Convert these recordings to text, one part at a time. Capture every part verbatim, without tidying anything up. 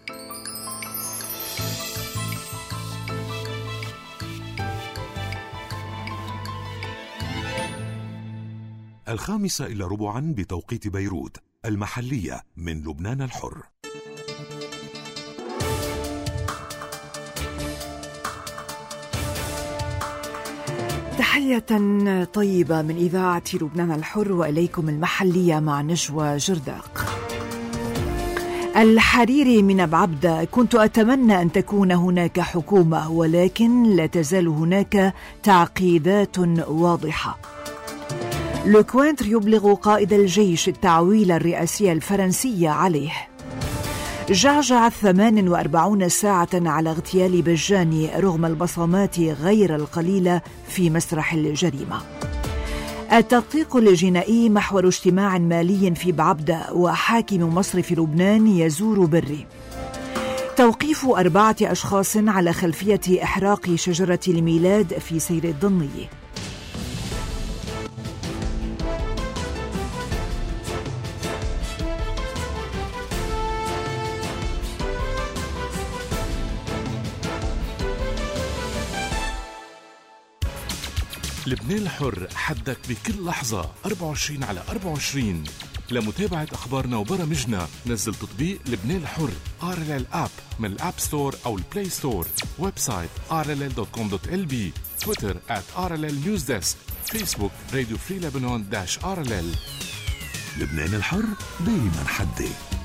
الخامسة إلى ربعا بتوقيت بيروت، المحلية من لبنان الحر. تحية طيبة من إذاعة لبنان الحر وإليكم المحلية مع نجوى جرداق. الحريري من بعبدة: كنت أتمنى أن تكون هناك حكومة، ولكن لا تزال هناك تعقيدات واضحة. لوكوينتر يبلغ قائد الجيش التعويل الرئاسي الفرنسي عليه. جعجع ثمان وأربعون ساعة على اغتيال بجاني رغم البصمات غير القليلة في مسرح الجريمة. التدقيق الجنائي محور اجتماع مالي في بعبدة، وحاكم مصرف لبنان يزور بري. توقيف أربعة أشخاص على خلفية إحراق شجرة الميلاد في سير الضني. لبنان الحر، حدك بكل لحظة أربعة وعشرين على أربعة وعشرين. لمتابعة أخبارنا وبرامجنا نزل تطبيق لبنان الحر آر إل إل آب من الآب ستور أو البلاي ستور. ويب سايت آر إل إل دوت كوم دوت إل بي. تويتر آت آر إل إل نيوز ديسك. فيسبوك راديو فري لبنان داش آر إل إل. لبنان الحر دايما حدي.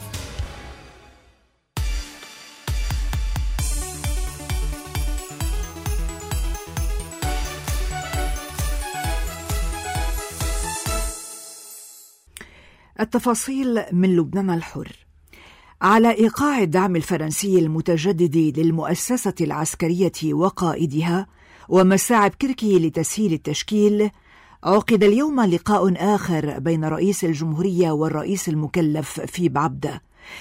التفاصيل من لبنان الحر. على إيقاع الدعم الفرنسي المتجدد للمؤسسة العسكرية وقائدها ومساعي بكركي لتسهيل التشكيل، عقد اليوم لقاء آخر بين رئيس الجمهورية والرئيس المكلف في بعبدة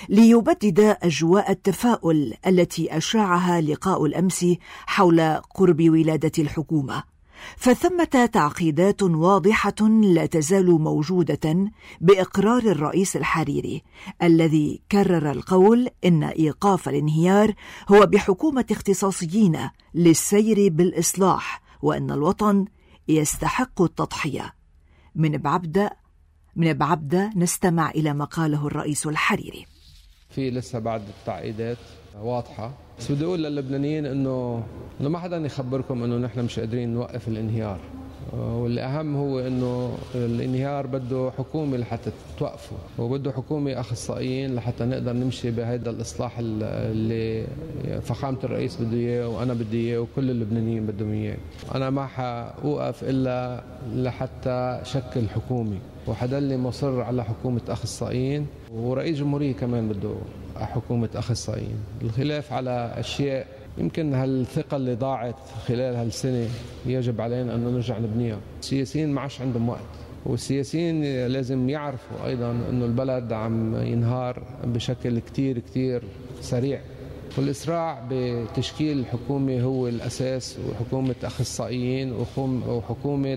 ليبدد أجواء التفاؤل التي أشاعها لقاء الأمس حول قرب ولادة الحكومة. فثمة تعقيدات واضحة لا تزال موجودة بإقرار الرئيس الحريري الذي كرر القول إن إيقاف الانهيار هو بحكومة اختصاصيين للسير بالإصلاح، وأن الوطن يستحق التضحية. من بعبدة من بعبدة نستمع إلى ما قاله الرئيس الحريري. في لسه بعد التعقيدات واضحة، بس بدي أقول للبنانيين إنه إنه ما حدا يخبركم إنه نحن مش قادرين نوقف الانهيار، والأهم هو إنه الانهيار بده حكومة لحتى توقفه، وبده حكومة أخصائيين لحتى نقدر نمشي بهذا الإصلاح اللي فخامة الرئيس بده إياه وأنا بدي إياه وكل اللبنانيين بدهم إياه. أنا ما حوقف إلا لحتى شكل حكومة، وحدلي مصر على حكومة أخصائيين، ورئيس جمهورية كمان بده حكومة أخصائيين. الخلاف على أشياء يمكن هالثقة اللي ضاعت خلال هالسنة يجب علينا أن نرجع نبنيها. السياسيين ما عادش عندهم وقت، والسياسيين لازم يعرفوا أيضا أنه البلد عم ينهار بشكل كتير كتير سريع، والإسراع بتشكيل الحكومة هو الأساس، وحكومة أخصائيين وحكومة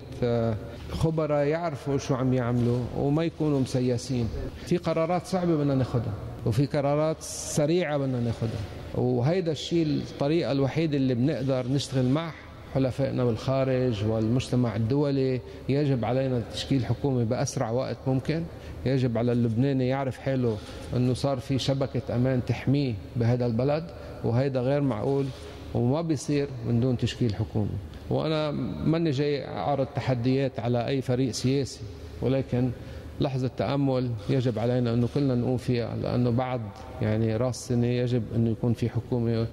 خبراء يعرفوا شو عم يعملوا وما يكونوا مسيسين. في قرارات صعبة بدنا ناخدها، وفي قرارات سريعة بدنا ناخدها، وهيدا الشيء الطريقة الوحيدة اللي بنقدر نشتغل مع حلفائنا بالخارج والمجتمع الدولي. يجب علينا تشكيل حكومة بأسرع وقت ممكن. يجب على اللبناني يعرف حاله أنه صار في شبكة أمان تحميه بهذا البلد، وهيدا غير معقول وما بيصير من دون تشكيل حكومة. وأنا ماني جاي أعرض تحديات على أي فريق سياسي، ولكن لحظة تأمل يجب علينا أنه كلنا نقوم فيها، لأنه بعد يعني رأس سنة يجب أنه يكون في حكومة.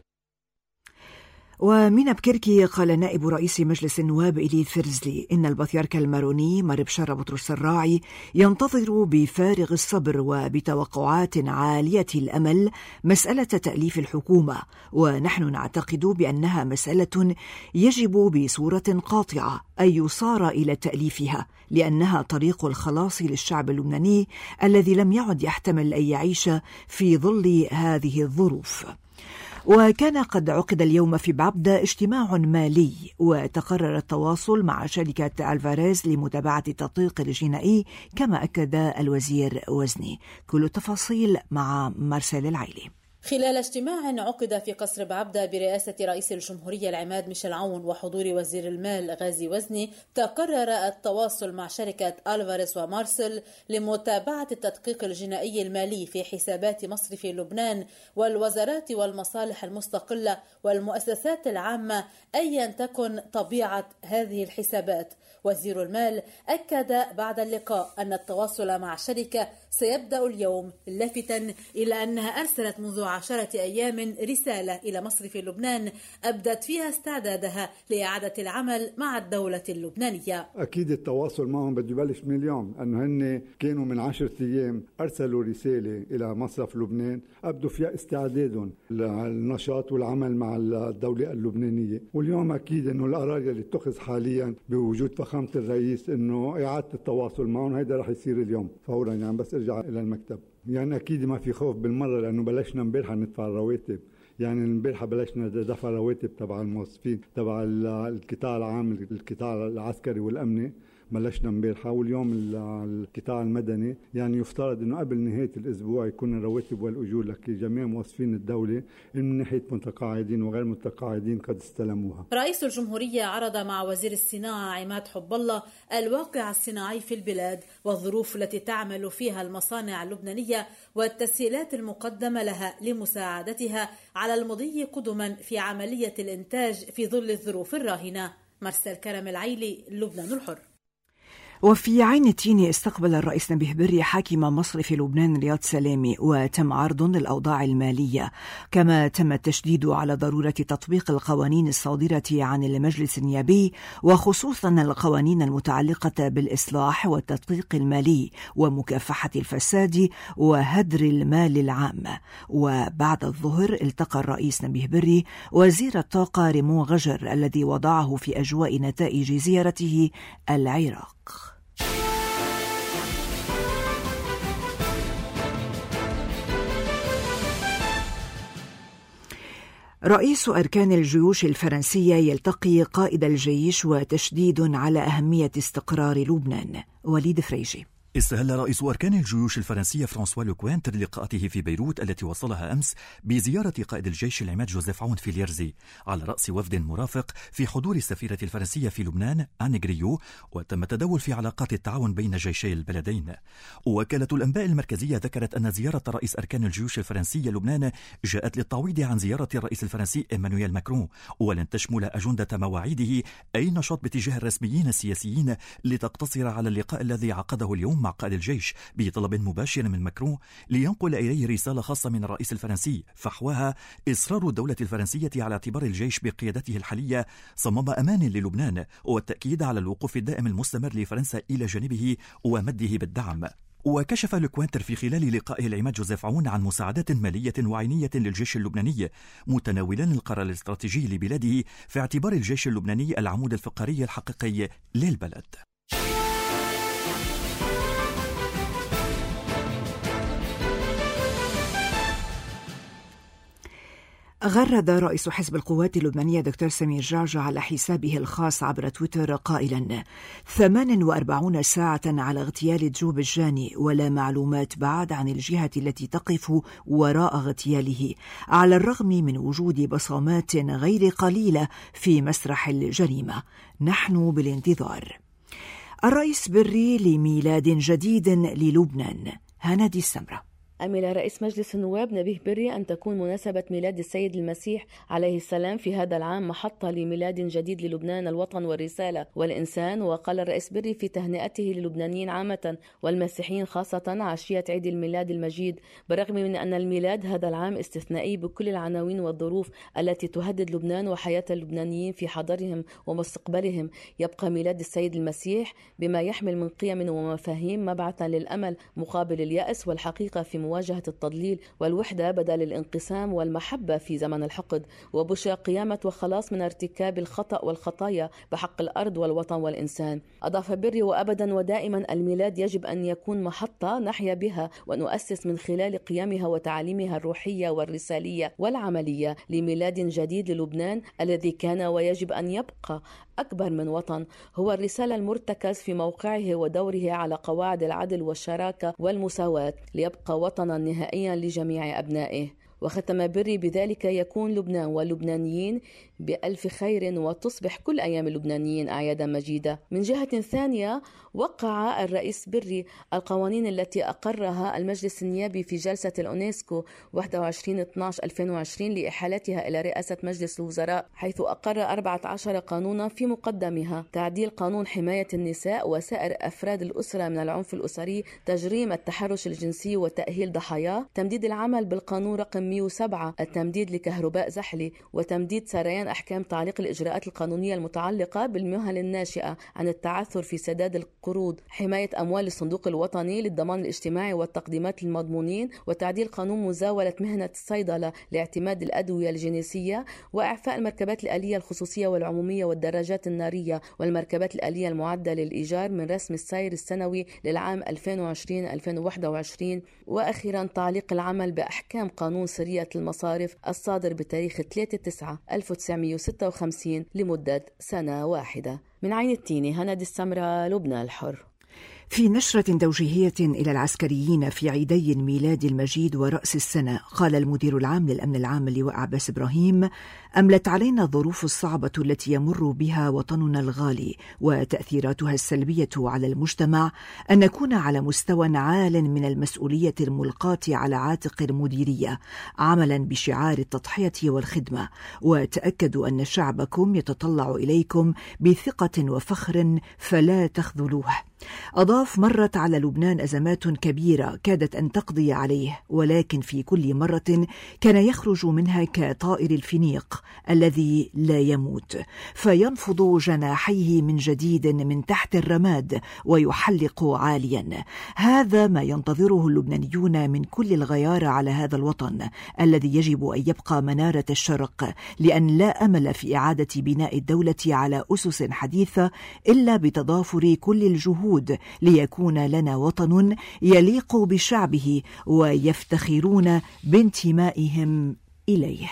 ومن بكركي قال نائب رئيس مجلس النواب إلي فرزلي إن البطريرك الماروني مر بشار بطرس الراعي ينتظر بفارغ الصبر وبتوقعات عالية الأمل مسألة تأليف الحكومة، ونحن نعتقد بأنها مسألة يجب بصورة قاطعة أن يصار إلى تأليفها، لأنها طريق الخلاص للشعب اللبناني الذي لم يعد يحتمل أن يعيش في ظل هذه الظروف. وكان قد عقد اليوم في بعبدة اجتماع مالي، وتقرر التواصل مع شركة ألفاريز لمتابعة التدقيق الجنائي كما أكد الوزير وزني. كل التفاصيل مع مارسيل العيلي. خلال اجتماع عقد في قصر بعبدة برئاسة رئيس الجمهورية العماد ميشيل عون وحضور وزير المال غازي وزني، تقرر التواصل مع شركة ألفاريز ومارسل لمتابعة التدقيق الجنائي المالي في حسابات مصرف لبنان والوزارات والمصالح المستقلة والمؤسسات العامة أيا تكن طبيعة هذه الحسابات. وزير المال أكد بعد اللقاء أن التواصل مع الشركة سيبدأ اليوم، لافتا إلى أنها أرسلت منذ عشرة أيام رسالة إلى مصرف لبنان أبدت فيها استعدادها لإعادة العمل مع الدولة اللبنانية. أكيد التواصل معهم بده يبلش من اليوم، أنه هن كانوا من عشرة أيام أرسلوا رسالة إلى مصرف لبنان أبدوا فيها استعدادهم للنشاط والعمل مع الدولة اللبنانية. واليوم أكيد أنه القرار اللي اتخذ حاليا بوجود فخامة الرئيس أنه إعادة التواصل معهم هيدا رح يصير اليوم فورا، يعني بس ارجع إلى المكتب. يعني أكيد ما في خوف بالمرة، لأنه بلشنا امبارحة ندفع الرواتب. يعني امبارحة بلشنا دفع رواتب تبع الموظفين تبع القطاع العام، القطاع العسكري والأمني بلشنا امبارحة، واليوم القطاع المدني. يعني يفترض انه قبل نهاية الاسبوع يكون الرواتب والاجور لجميع موظفين الدولة من ناحية متقاعدين وغير متقاعدين قد استلموها. رئيس الجمهورية عرض مع وزير الصناعة عماد حب الله الواقع الصناعي في البلاد والظروف التي تعمل فيها المصانع اللبنانية والتسهيلات المقدمة لها لمساعدتها على المضي قدما في عملية الإنتاج في ظل الظروف الراهنة. مرسل كرم العيلي، لبنان الحر. وفي عين التين استقبل الرئيس نبيه بري حاكم مصرف لبنان رياض سلامي، وتم عرض الأوضاع المالية، كما تم التشديد على ضرورة تطبيق القوانين الصادرة عن المجلس النيابي، وخصوصا القوانين المتعلقة بالإصلاح والتدقيق المالي ومكافحة الفساد وهدر المال العام. وبعد الظهر التقى الرئيس نبيه بري وزير الطاقة ريمون غجر الذي وضعه في أجواء نتائج زيارته العراق. رئيس أركان الجيوش الفرنسية يلتقي قائد الجيش وتشديد على أهمية استقرار لبنان. وليد فريجي. استهل رئيس أركان الجيوش الفرنسية فرانسوا لوكوانتر لقاءته في بيروت التي وصلها أمس بزيارة قائد الجيش العماد جوزيف عون في ليرزي على رأس وفد مرافق في حضور السفيرة الفرنسية في لبنان آن غريو، وتم التداول في علاقات التعاون بين جيشي البلدين. وكالة الأنباء المركزية ذكرت أن زيارة رئيس أركان الجيوش الفرنسية لبنان جاءت للتعويض عن زيارة الرئيس الفرنسي إيمانويل ماكرون، ولن تشمل أجندة مواعيده أي نشاط باتجاه الرسميين السياسيين لتقتصر على اللقاء الذي عقده اليوم مع قائد الجيش بطلب مباشر من ماكرون لينقل إليه رسالة خاصة من الرئيس الفرنسي فحواها إصرار الدولة الفرنسية على اعتبار الجيش بقيادته الحالية صمام أمان للبنان، والتأكيد على الوقوف الدائم المستمر لفرنسا إلى جانبه ومده بالدعم. وكشف لوكوانتر في خلال لقائه العماد جوزيف عون عن مساعدات مالية وعينية للجيش اللبناني، متناولا القرار الاستراتيجي لبلاده في اعتبار الجيش اللبناني العمود الفقري الحقيقي للبلد. غرد رئيس حزب القوات اللبنانية دكتور سمير جعجع على حسابه الخاص عبر تويتر قائلا: ثمان وأربعين ساعة على اغتيال جوب الجاني ولا معلومات بعد عن الجهة التي تقف وراء اغتياله، على الرغم من وجود بصمات غير قليلة في مسرح الجريمة. نحن بالانتظار. الرئيس بري لميلاد جديد للبنان. هنادي السمرة. أمل رئيس مجلس النواب نبيه بري أن تكون مناسبة ميلاد السيد المسيح عليه السلام في هذا العام محطة لميلاد جديد للبنان الوطن والرسالة والإنسان. وقال الرئيس بري في تهنئته للبنانيين عامة والمسيحيين خاصة عشية عيد الميلاد المجيد: بالرغم من أن الميلاد هذا العام استثنائي بكل العناوين والظروف التي تهدد لبنان وحياة اللبنانيين في حاضرهم ومستقبلهم، يبقى ميلاد السيد المسيح بما يحمل من قيم ومفاهيم مبعثا للأمل مقابل اليأس والحقيقة في مواجهة التضليل والوحدة بدل الانقسام والمحبة في زمن الحقد، وبشرى قيامة وخلاص من ارتكاب الخطأ والخطايا بحق الأرض والوطن والإنسان. أضاف بري: وأبدا ودائما الميلاد يجب أن يكون محطة نحيا بها ونؤسس من خلال قيمها وتعاليمها الروحية والرسالية والعملية لميلاد جديد للبنان الذي كان ويجب أن يبقى أكبر من وطن، هو الرسالة المرتكز في موقعه ودوره على قواعد العدل والشراكة والمساواة، ليبقى وطنا نهائيا لجميع أبنائه. وختم بري بذلك يكون لبنان واللبنانيين بألف خير وتصبح كل أيام اللبنانيين أعيادا مجيدة. من جهة ثانية وقع الرئيس بري القوانين التي أقرها المجلس النيابي في جلسة الأونسكو واحد وعشرين اثني عشر ألفين وعشرين لإحالتها إلى رئاسة مجلس الوزراء، حيث أقر أربعة عشر قانونا في مقدمها تعديل قانون حماية النساء وسائر أفراد الأسرة من العنف الأسري، تجريم التحرش الجنسي وتأهيل ضحاياه، تمديد العمل بالقانون رقم مئة وسبعة، التمديد لكهرباء زحلي، وتمديد سريان أحكام تعليق الإجراءات القانونية المتعلقة بالمهن الناشئة عن التعثر في سداد القروض، حماية أموال الصندوق الوطني للضمان الاجتماعي والتقديمات للمضمونين، وتعديل قانون مزاولة مهنة الصيدلة لاعتماد الأدوية الجنسية، وإعفاء المركبات الآلية الخصوصية والعمومية والدراجات النارية والمركبات الآلية المعدة للإيجار من رسم السير السنوي للعام ألفين وعشرين ألفين وواحد وعشرين، وأخيرا تعليق العمل بأحكام قانون سرية المصارف الصادر بتاريخ ثلاثة تسعة ألف وتسعمئة وستة وخمسين لمدة سنة واحدة. من عين التيني، هند السمرة، لبنان الحر. في نشرة توجيهية إلى العسكريين في عيدي الميلاد المجيد ورأس السنة، قال المدير العام للأمن العام اللواء عباس إبراهيم: أملت علينا الظروف الصعبة التي يمر بها وطننا الغالي وتأثيراتها السلبية على المجتمع أن نكون على مستوى عال من المسؤولية الملقاة على عاتق المديرية، عملا بشعار التضحية والخدمة، وتأكدوا أن شعبكم يتطلع إليكم بثقة وفخر فلا تخذلوه. أضاف: مرت على لبنان أزمات كبيرة كادت أن تقضي عليه، ولكن في كل مرة كان يخرج منها كطائر الفينيق الذي لا يموت، فينفض جناحيه من جديد من تحت الرماد ويحلق عاليا. هذا ما ينتظره اللبنانيون من كل الغيار على هذا الوطن الذي يجب أن يبقى منارة الشرق، لأن لا أمل في إعادة بناء الدولة على أسس حديثة إلا بتضافر كل الجهود ليكون لنا وطن يليق بشعبه ويفتخرون بانتمائهم إليه.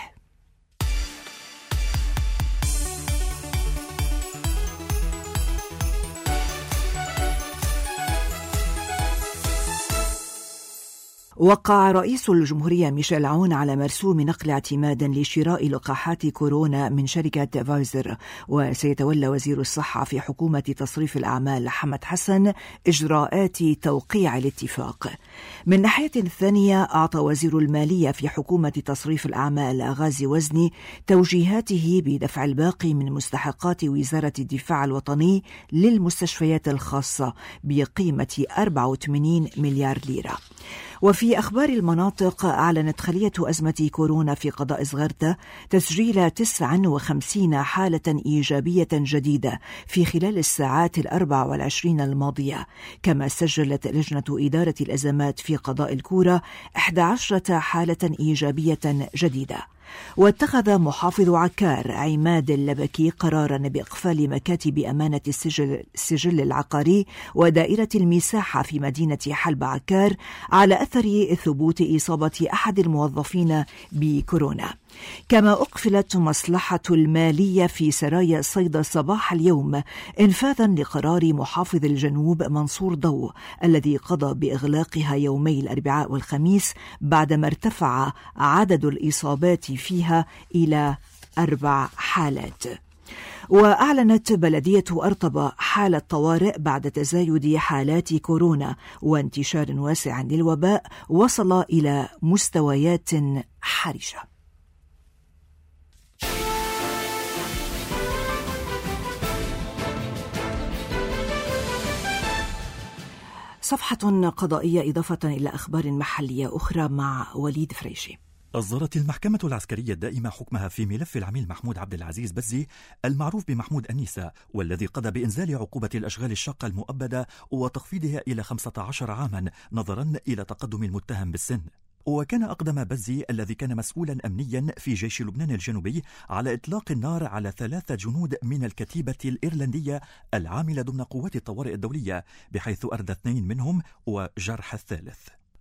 وقع رئيس الجمهورية ميشيل عون على مرسوم نقل اعتماد لشراء لقاحات كورونا من شركة فايزر، وسيتولى وزير الصحة في حكومة تصريف الأعمال حمد حسن إجراءات توقيع الاتفاق. من ناحية ثانية، أعطى وزير المالية في حكومة تصريف الأعمال غازي وزني توجيهاته بدفع الباقي من مستحقات وزارة الدفاع الوطني للمستشفيات الخاصة بقيمة أربعة وثمانين مليار ليرة. وفي أخبار المناطق، أعلنت خلية أزمة كورونا في قضاء زغرتة تسجيل تسعة وخمسين حالة إيجابية جديدة في خلال الساعات الأربع والعشرين الماضية، كما سجلت لجنة إدارة الأزمات في قضاء الكورة إحدى عشرة حالة إيجابية جديدة. واتخذ محافظ عكار عماد اللبكي قرارا بإقفال مكاتب أمانة السجل, السجل العقاري ودائرة المساحة في مدينة حلب عكار على أثر ثبوت إصابة أحد الموظفين بكورونا. كما أقفلت مصلحة المالية في سرايا صيدا صباح اليوم إنفاذا لقرار محافظ الجنوب منصور ضو الذي قضى بإغلاقها يومي الأربعاء والخميس بعدما ارتفع عدد الإصابات فيها إلى أربع حالات. وأعلنت بلدية أرطبة حالة طوارئ بعد تزايد حالات كورونا وانتشار واسع للوباء وصل إلى مستويات حرجة. صفحة قضائية إضافة إلى أخبار محلية أخرى مع وليد فريشي. أصدرت المحكمة العسكرية الدائمة حكمها في ملف العميل محمود عبد العزيز بزي المعروف بمحمود أنيسة، والذي قضى بإنزال عقوبة الأشغال الشاقة المؤبدة وتخفيضها إلى خمسة عشر عاما نظرا إلى تقدم المتهم بالسن. وكان أقدم بزي الذي كان مسؤولا أمنيا في جيش لبنان الجنوبي على إطلاق النار على ثلاثة جنود من الكتيبة الإيرلندية العاملة ضمن قوات الطوارئ الدولية، بحيث أردى اثنين منهم وجرح الثالث.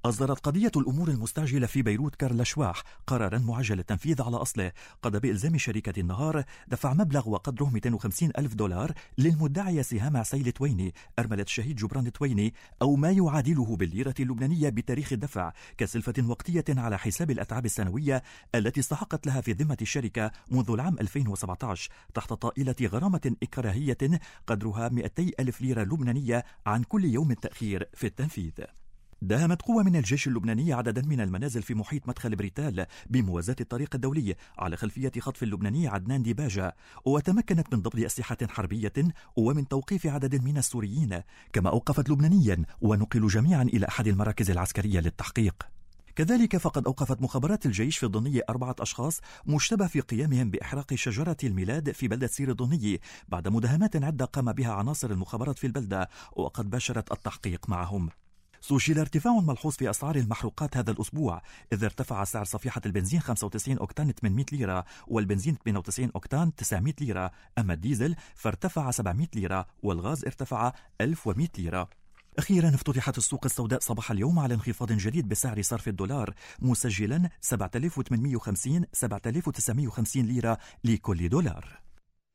أصدرت قضية الأمور المستعجلة في بيروت كارل شواح قرارا معجل التنفيذ على أصله قضى بإلزام شركة النهار دفع مبلغ وقدره مئتين وخمسين ألف دولار للمدعية سهام عسيل تويني أرملة الشهيد جبران تويني أو ما يعادله بالليرة اللبنانية بتاريخ الدفع كسلفة وقتية على حساب الأتعاب السنوية التي استحقت لها في ذمة الشركة منذ العام ألفين وسبعة عشر تحت طائلة غرامة إكراهية قدرها مئتي ألف ليرة لبنانية عن كل يوم تأخير في التنفيذ. داهمت قوة من الجيش اللبناني عددا من المنازل في محيط مدخل بريتال بموازاة الطريق الدولي على خلفية خطف اللبناني عدنان ديباجة، وتمكنت من ضبط أسلحة حربية ومن توقيف عدد من السوريين، كما أوقفت لبنانيا ونقلوا جميعا إلى أحد المراكز العسكرية للتحقيق. كذلك فقد أوقفت مخابرات الجيش في الضنية أربعة أشخاص مشتبه في قيامهم بإحراق شجرة الميلاد في بلدة سير الضنية بعد مداهمات عدة قام بها عناصر المخابرات في البلدة وقد باشرت التحقيق معهم. سجل ارتفاع ملحوظ في أسعار المحروقات هذا الأسبوع، إذ ارتفع سعر صفيحة البنزين خمسة وتسعين أوكتان ثمانمئة ليرة والبنزين ثمانية وتسعين أوكتان تسعمئة ليرة، أما الديزل فارتفع سبعمئة ليرة والغاز ارتفع ألف ومئة ليرة. أخيرا افتتحت السوق السوداء صباح اليوم على انخفاض جديد بسعر صرف الدولار مسجلا سبعة آلاف وثمانمئة وخمسين سبعة آلاف وتسعمئة وخمسين ليرة لكل دولار.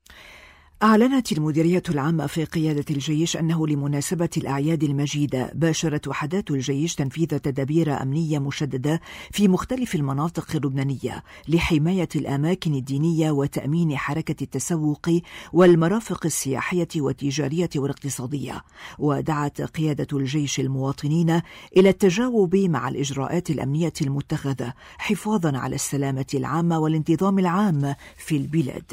أعلنت المديرية العامة في قيادة الجيش أنه لمناسبة الأعياد المجيدة باشرت وحدات الجيش تنفيذ تدابير أمنية مشددة في مختلف المناطق اللبنانية لحماية الأماكن الدينية وتأمين حركة التسوق والمرافق السياحية والتجارية والاقتصادية. ودعت قيادة الجيش المواطنين إلى التجاوب مع الإجراءات الأمنية المتخذة حفاظا على السلامة العامة والانتظام العام في البلاد.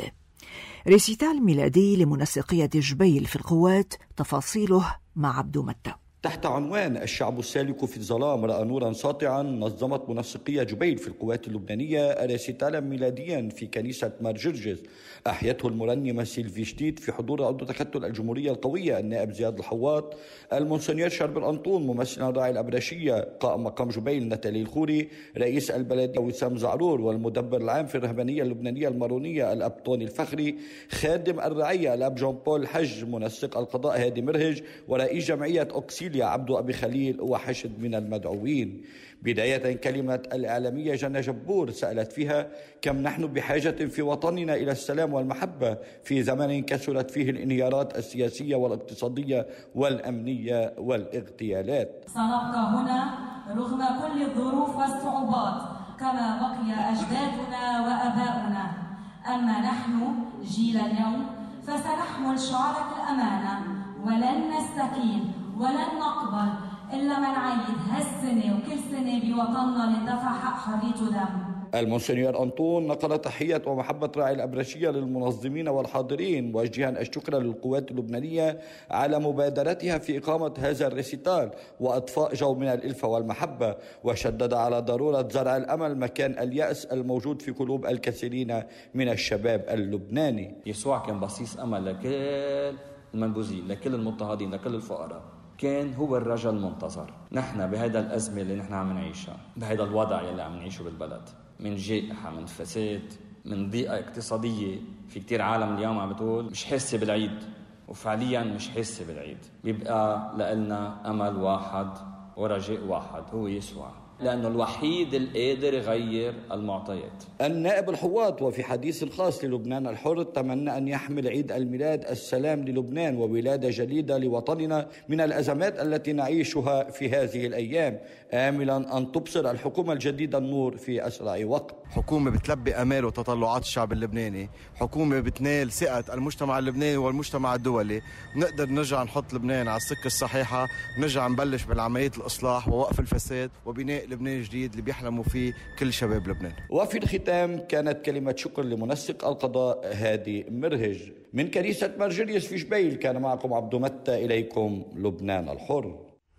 ريسيتال ميلادي لمنسقية جبيل في القوات، تفاصيله مع عبدو متى. تحت عنوان الشعب السالك في الظلام رأى نورا ساطعا نظمت منسقية جبيل في القوات اللبنانية ريسيتالا ميلاديا في كنيسة مار جرجس أحيته المرنمة سيلفي شديد في حضور عضو تكتل الجمهورية القوية النائب زياد الحواط، المونسنيور شرب الأنطون ممثلا راعي الأبرشية، قائم مقام جبيل نتالي الخوري، رئيس البلدية وسام زعرور، والمدبر العام في الرهبانية اللبنانية المارونية الأب طوني الفخري، خادم الرعية الأب جون بول الحج، منسق القضاء هادي مرهج، ورئيس جمعية أوكسيل يا عبدو أبي خليل وحشد من المدعوين. بداية كلمة الإعلامية جنى جبور سألت فيها كم نحن بحاجة في وطننا إلى السلام والمحبة في زمن كثرت فيه الانهيارات السياسية والاقتصادية والأمنية والاغتيالات. سنبقى هنا رغم كل الظروف والصعوبات كما بقي أجدادنا وأباؤنا، أما نحن جيل اليوم فسنحمل شعارة الأمانة ولن نستكين ولن نقبل إلا من عيد هالسنة وكل سنة بوطننا اللي دفع حق حريته دم. المونسنيور أنطون نقل تحية ومحبة راعي الأبرشية للمنظمين والحاضرين، موجها الشكر للقوات اللبنانية على مبادرتها في إقامة هذا الريسيتال وإضفاء جو من الألفة والمحبة، وشدد على ضرورة زرع الأمل مكان اليأس الموجود في قلوب الكثيرين من الشباب اللبناني. يسوع كان بصيص أمل لكل المنبوذين، لكل المضطهدين، لكل الفقراء، كان هو الرجل المنتظر. نحن بهذا الأزمة اللي نحن عم نعيشها، بهذا الوضع اللي عم نعيشه بالبلد، من جائحة، من فساد، من ضيقة اقتصادية، في كتير عالم اليوم عم بتقول مش حاسة بالعيد، وفعليا مش حاسة بالعيد. بيبقى لنا أمل واحد ورجاء واحد، هو يسوع، لأنه الوحيد القادر يغير المعطيات. النائب الحواط وفي حديث خاص للبنان الحر تمنى أن يحمل عيد الميلاد السلام للبنان وولادة جديدة لوطننا من الأزمات التي نعيشها في هذه الأيام، آملا أن تبصر الحكومة الجديدة النور في أسرع وقت. حكومة بتلبي أمال وتطلعات الشعب اللبناني، حكومة بتنال ثقة المجتمع اللبناني والمجتمع الدولي، نقدر نرجع نحط لبنان على السكة الصحيحة، نرجع نبلش بالعملية الإصلاح ووقف الفساد وبناء لبنان جديد اللي بيحلموا فيه كل شباب لبنان. وفي الختام كانت كلمة شكر لمنسق القضاء هادي مرهج. من كنيسة مار جرجس في جبيل كان معكم عبدو متى، إليكم لبنان الحر.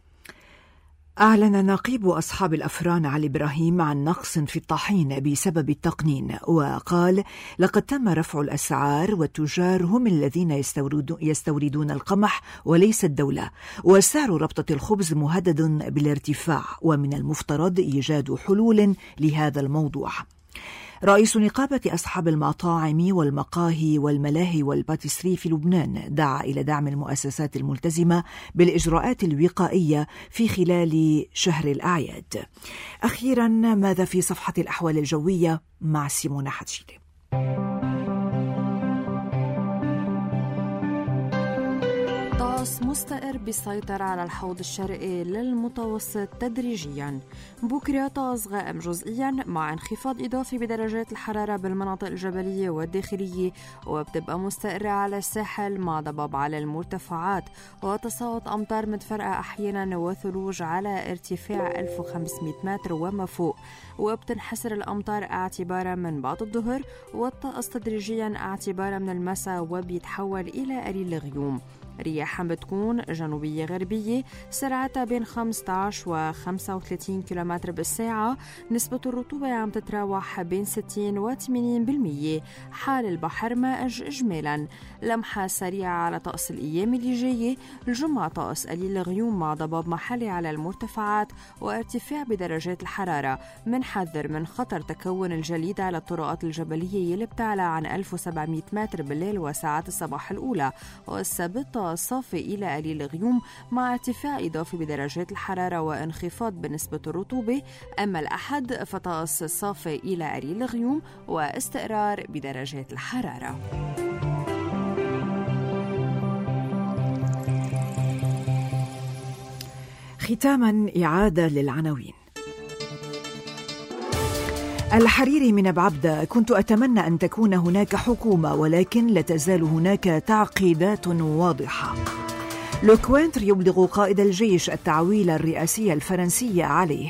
أعلن نقيب أصحاب الأفران علي إبراهيم عن نقص في الطحين بسبب التقنين، وقال لقد تم رفع الأسعار والتجار هم الذين يستوردون القمح وليس الدولة، وسعر ربطة الخبز مهدد بالارتفاع، ومن المفترض إيجاد حلول لهذا الموضوع. رئيس نقابة أصحاب المطاعم والمقاهي والملاهي والباتيسري في لبنان دعا إلى دعم المؤسسات الملتزمة بالإجراءات الوقائية في خلال شهر الأعياد. أخيرا، ماذا في صفحة الأحوال الجوية مع سيمونة حتشيلي؟ طقس مستقر بيسيطر على الحوض الشرقي للمتوسط تدريجيا. بكرة طقس غائم جزئيا مع انخفاض إضافي بدرجات الحرارة بالمناطق الجبلية والداخلية، وبتبقى مستقرة على الساحل مع ضباب على المرتفعات وتساقط أمطار متفرقة أحيانا وثلوج على ارتفاع ألف وخمسمائة متر وما فوق، وبتنحسر الأمطار اعتبارا من بعد الظهر، والطقس تدريجيا اعتبارا من المساء وبيتحول إلى قليل غيوم. رياحا بتكون جنوبية غربية سرعتها بين خمسة عشر و خمسة وثلاثين كيلومتر بالساعة. نسبة الرطوبة عم تتراوح بين ستين و ثمانين بالمية. حال البحر مائج إجمالا. لمحة سريعة على طقس الأيام اللي جاية. الجمعة طقس قليل غيوم مع ضباب محلي على المرتفعات وارتفاع بدرجات الحرارة. منحذر من خطر تكون الجليد على الطرقات الجبلية يلي بتعلى عن ألف وسبعمائة متر بالليل وساعات الصباح الأولى. والسبت صافي إلى قليل غيوم مع ارتفاع إضافي بدرجات الحرارة وانخفاض بنسبة الرطوبة. أما الأحد فطقس صافي إلى قليل غيوم واستقرار بدرجات الحرارة. ختاما، إعادة للعناوين. الحريري من بعبدة: كنت أتمنى أن تكون هناك حكومة ولكن لا تزال هناك تعقيدات واضحة. لوكوينتر يبلغ قائد الجيش التعويل الرئاسي الفرنسي عليه.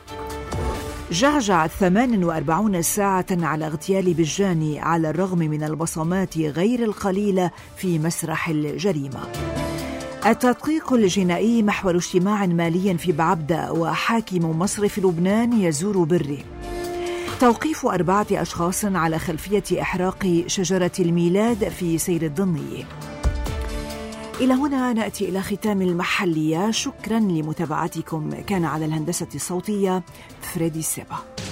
جعجع ثمان وأربعين ساعة على اغتيال بجاني على الرغم من البصمات غير القليلة في مسرح الجريمة. التدقيق الجنائي محور اجتماع مالي في بعبدة وحاكم مصرف لبنان يزور بري. توقيف أربعة أشخاص على خلفية إحراق شجرة الميلاد في سير الضنية. إلى هنا نأتي إلى ختام المحلية. شكرا لمتابعتكم. كان على الهندسة الصوتية فريدي سيبا.